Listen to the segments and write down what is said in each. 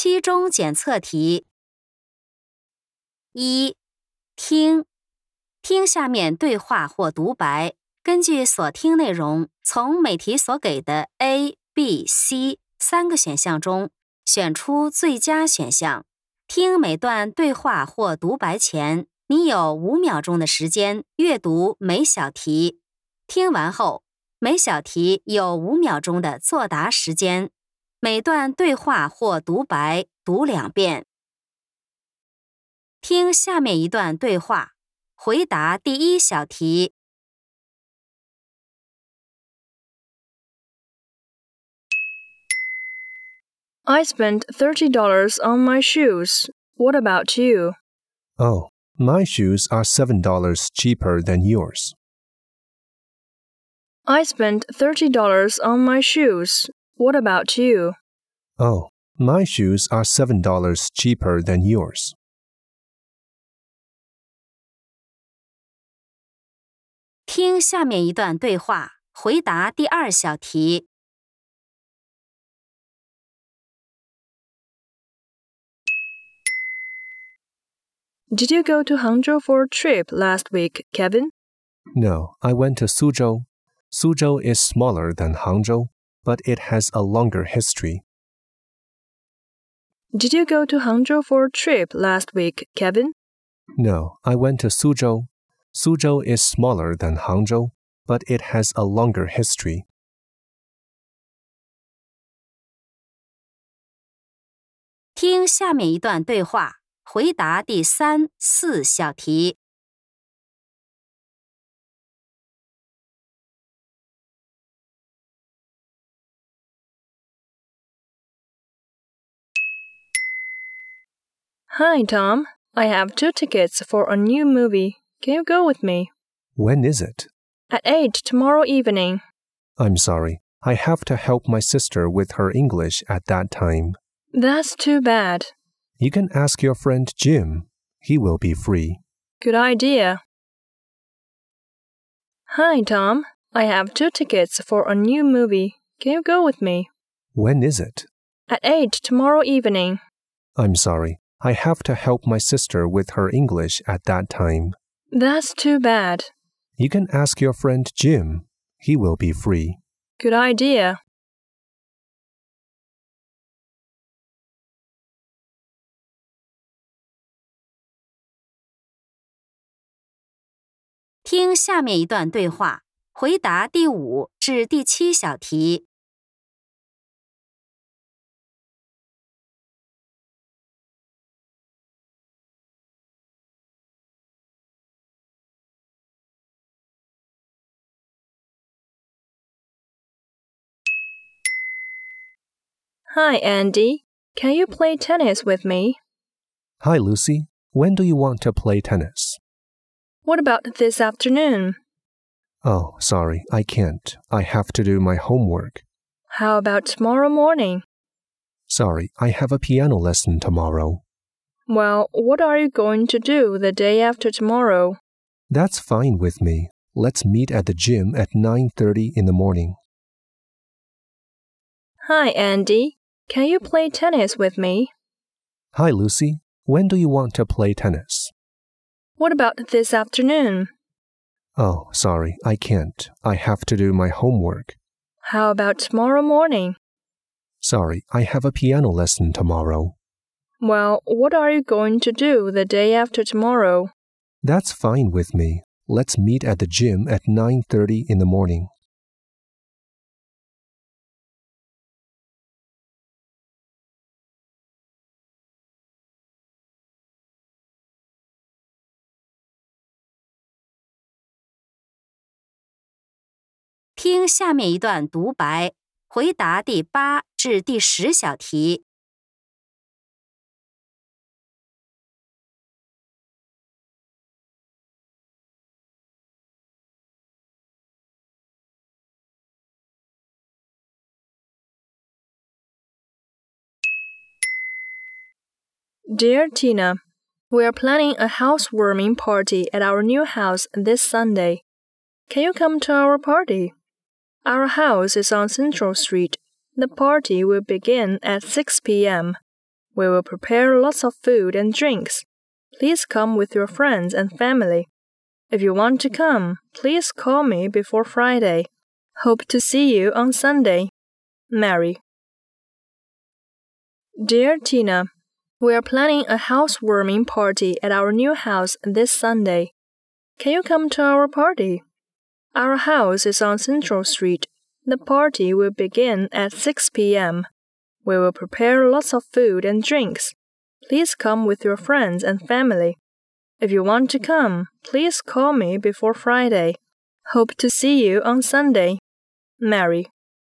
期中检测题。1. 听下面对话或独白，根据所听内容，从每题所给的 A、B、C 3个选项中选出最佳选项。听每段对话或独白前，你有5秒钟的时间阅读每小题。听完后，每小题有5秒钟的作答时间。每段对话或独白读2遍。听下面一段对话，回答第1小题。 I spent $30 on my shoes. What about you? Oh, my shoes are $7 cheaper than yours. I spent $30 on my shoes. What about you? Oh, my shoes are $7 cheaper than yours. 听下面一段对话，回答第2小题。 Did you go to Hangzhou for a trip last week, Kevin? No, I went to Suzhou. Suzhou is smaller than Hangzhou, but it has a longer history. Did you go to Hangzhou for a trip last week, Kevin? No, I went to Suzhou. Suzhou is smaller than Hangzhou, but it has a longer history. 听下面一段对话，回答第3、4小题。 Hi, Tom. I have 2 tickets for a new movie. Can you go with me? When is it? At 8 tomorrow evening. I'm sorry. I have to help my sister with her English at that time. That's too bad. You can ask your friend Jim. He will be free. Good idea. Hi, Tom. I have 2 tickets for a new movie. Can you go with me? When is it? At 8 tomorrow evening. I'm sorry. I have to help my sister with her English at that time. That's too bad. You can ask your friend Jim. He will be free. Good idea. 听下面一段对话，回答第5至第7小题。 Hi, Andy. Can you play tennis with me? Hi, Lucy. When do you want to play tennis? What about this afternoon? Oh, sorry, I can't. I have to do my homework. How about tomorrow morning? Sorry, I have a piano lesson tomorrow. Well, what are you going to do the day after tomorrow? That's fine with me. Let's meet at the gym at 9:30 in the morning. Hi, Andy. Can you play tennis with me? Hi, Lucy. When do you want to play tennis? What about this afternoon? Oh, sorry, I can't. I have to do my homework. How about tomorrow morning? Sorry, I have a piano lesson tomorrow. Well, what are you going to do the day after tomorrow? That's fine with me. Let's meet at the gym at 9:30 in the morning. 听下面一段独白，回答第8至第10小题。 Dear Tina, we are planning a housewarming party at our new house this Sunday. Can you come to our party? Our house is on Central Street. The party will begin at 6 p.m. We will prepare lots of food and drinks. Please come with your friends and family. If you want to come, please call me before Friday. Hope to see you on Sunday. Mary. Dear Tina, we are planning a housewarming party at our new house this Sunday. Can you come to our party? Our house is on Central Street. The party will begin at 6 p.m. We will prepare lots of food and drinks. Please come with your friends and family. If you want to come, please call me before Friday. Hope to see you on Sunday. Mary.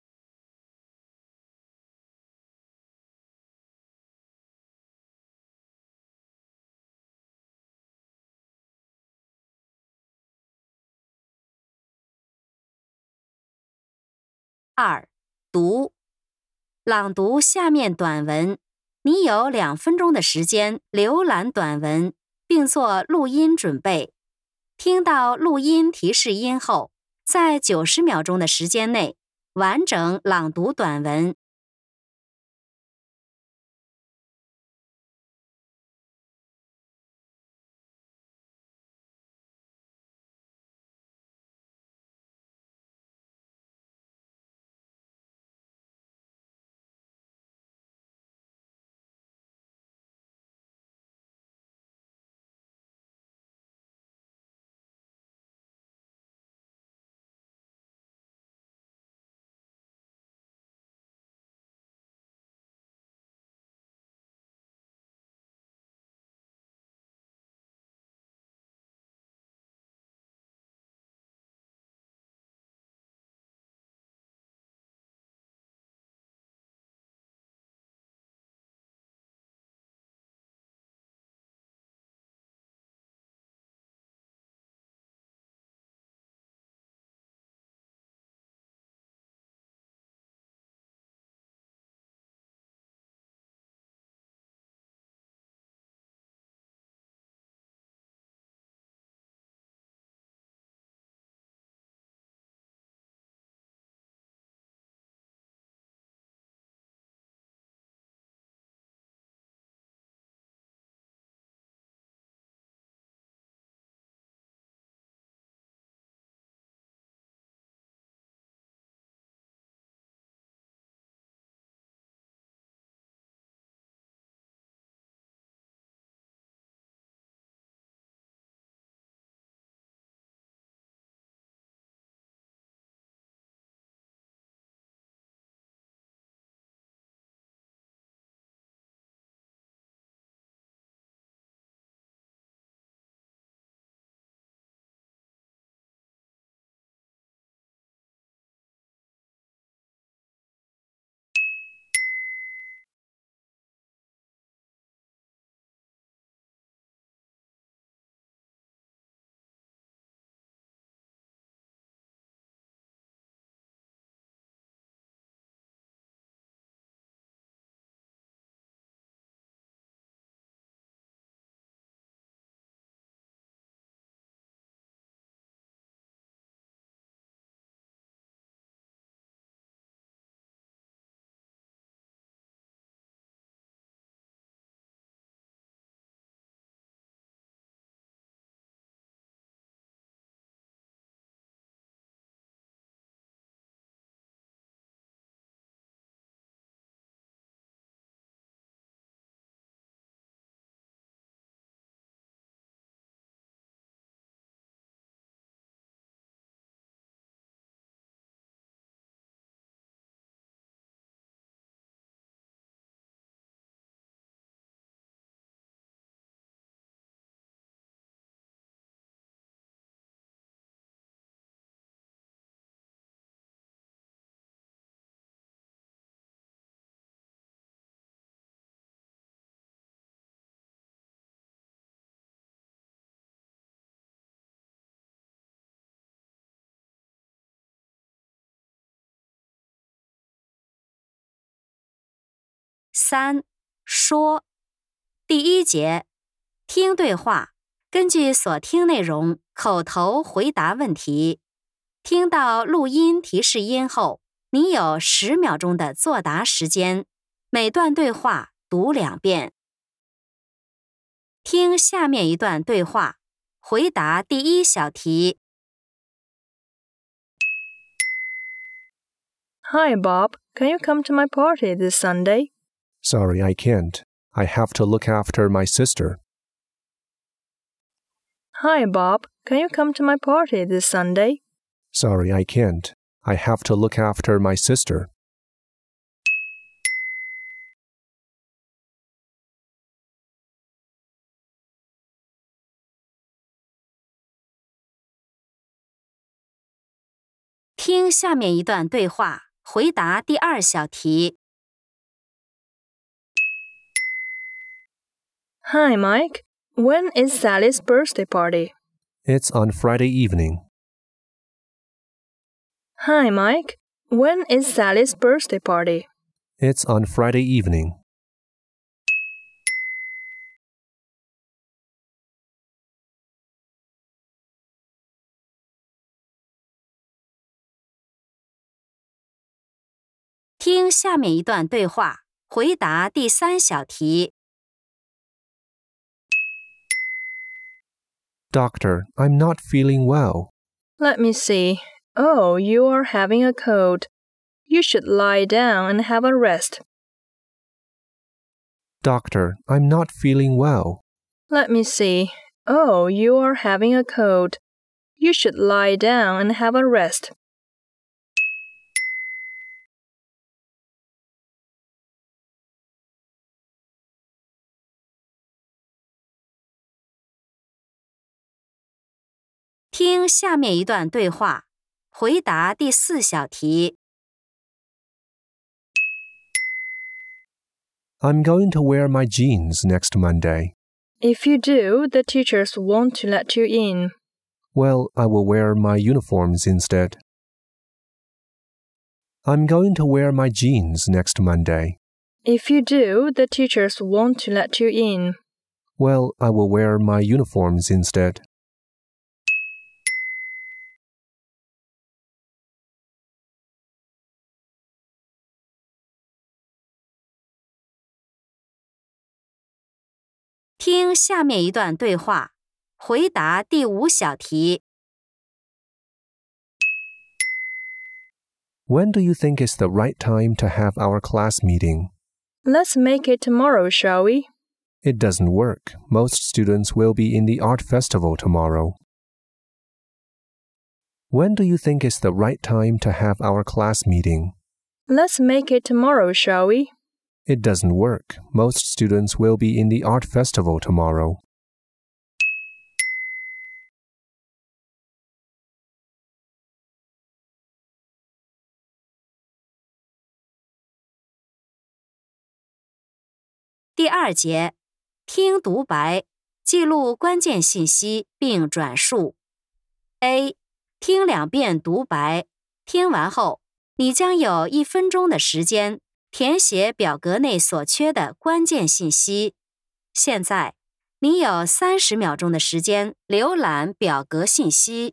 2. 读。朗读下面短文。你有2分钟的时间浏览短文，并做录音准备。听到录音提示音后，在90秒钟的时间内，完整朗读短文。3. 说。第1节，听对话，根据所听内容口头回答问题。听到录音提示音后，你有10秒钟的作答时间，每段对话读2遍。听下面一段对话，回答第1小题。 Hi, Bob. Can you come to my party this Sunday? Sorry, I can't. I have to look after my sister. Hi, Bob. Can you come to my party this Sunday? Sorry, I can't. I have to look after my sister. 听下面一段对话，回答第2小题。 Hi, Mike. When is Sally's birthday party? It's on Friday evening. Hi, Mike. When is Sally's birthday party? It's on Friday evening. 听下面一段对话，回答第3小题。 Doctor, I'm not feeling well. Let me see. Oh, you are having a cold. You should lie down and have a rest. Doctor, I'm not feeling well. Let me see. Oh, you are having a cold. You should lie down and have a rest. 听下面一段对话，回答第4小题。 I'm going to wear my jeans next Monday. If you do, the teachers won't let you in. Well, I will wear my uniforms instead. I'm going to wear my jeans next Monday. If you do, the teachers won't let you in. Well, I will wear my uniforms instead. 听下面一段对话，回答第5小题。 When do you think is the right time to have our class meeting? Let's make it tomorrow, shall we? It doesn't work. Most students will be in the art festival tomorrow. When do you think is the right time to have our class meeting? Let's make it tomorrow, shall we? It doesn't work. Most students will be in the art festival tomorrow. 第2节，听独白，记录关键信息并转述。A. 听2遍独白，听完后，你将有1分钟的时间填写表格内所缺的关键信息。现在，你有30秒钟的时间浏览表格信息。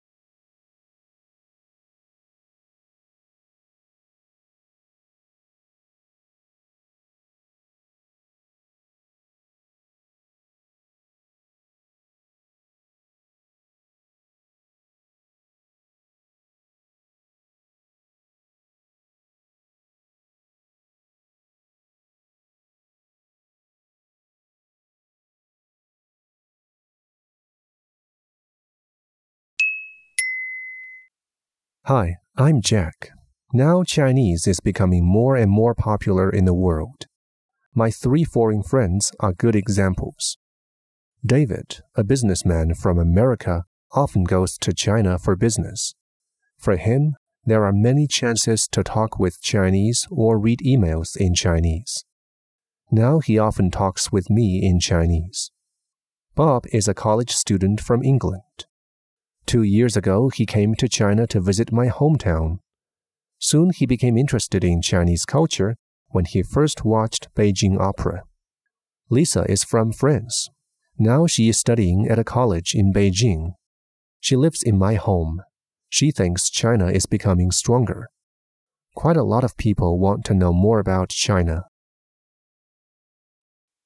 Hi, I'm Jack. Now Chinese is becoming more and more popular in the world. My 3 foreign friends are good examples. David, a businessman from America, often goes to China for business. For him, there are many chances to talk with Chinese or read emails in Chinese. Now he often talks with me in Chinese. Bob is a college student from England. 2 years ago, he came to China to visit my hometown. Soon he became interested in Chinese culture when he first watched Beijing opera. Lisa is from France. Now she is studying at a college in Beijing. She lives in my home. She thinks China is becoming stronger. Quite a lot of people want to know more about China.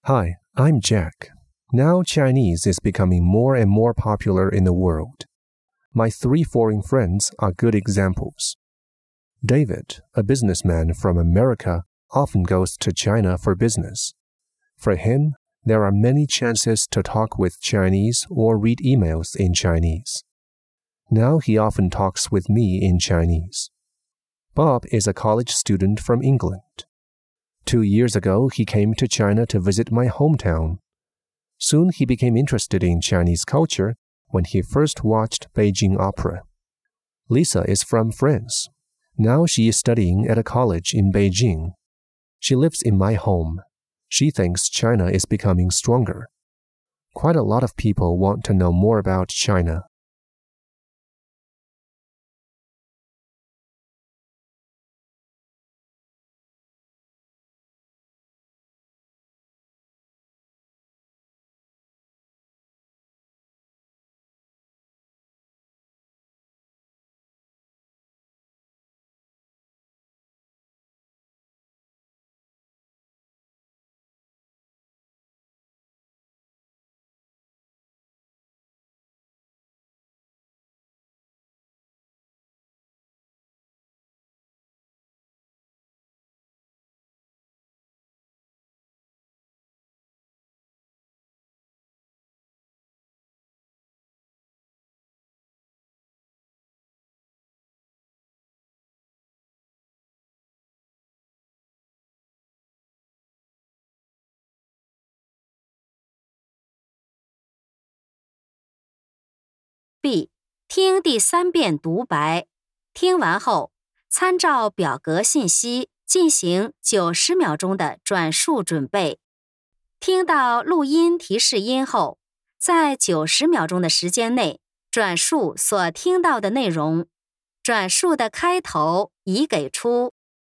Hi, I'm Jack. Now Chinese is becoming more and more popular in the world. My 3 foreign friends are good examples. David, a businessman from America, often goes to China for business. For him, there are many chances to talk with Chinese or read emails in Chinese. Now he often talks with me in Chinese. Bob is a college student from England. 2 years ago, he came to China to visit my hometown. Soon he became interested in Chinese culture when he first watched Beijing Opera. Lisa is from France. Now she is studying at a college in Beijing. She lives in my home. She thinks China is becoming stronger. Quite a lot of people want to know more about China. B. 听第3遍独白，听完后，参照表格信息进行90秒钟的转述准备。听到录音提示音后，在90秒钟的时间内转述所听到的内容。转述的开头已给出。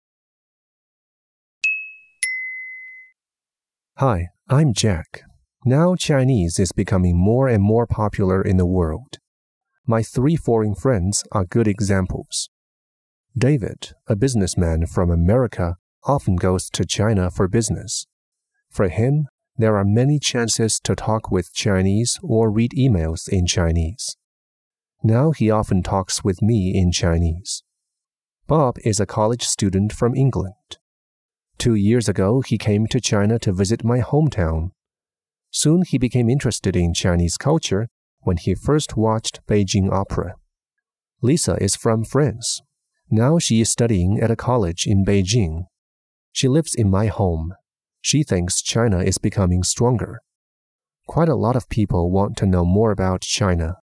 Hi, I'm Jack. Now Chinese is becoming more and more popular in the world. My 3 foreign friends are good examples. David, a businessman from America, often goes to China for business. For him, there are many chances to talk with Chinese or read emails in Chinese. Now he often talks with me in Chinese. Bob is a college student from England. 2 years ago, he came to China to visit my hometown. Soon he became interested in Chinese culture when he first watched Beijing Opera. Lisa is from France. Now she is studying at a college in Beijing. She lives in my home. She thinks China is becoming stronger. Quite a lot of people want to know more about China.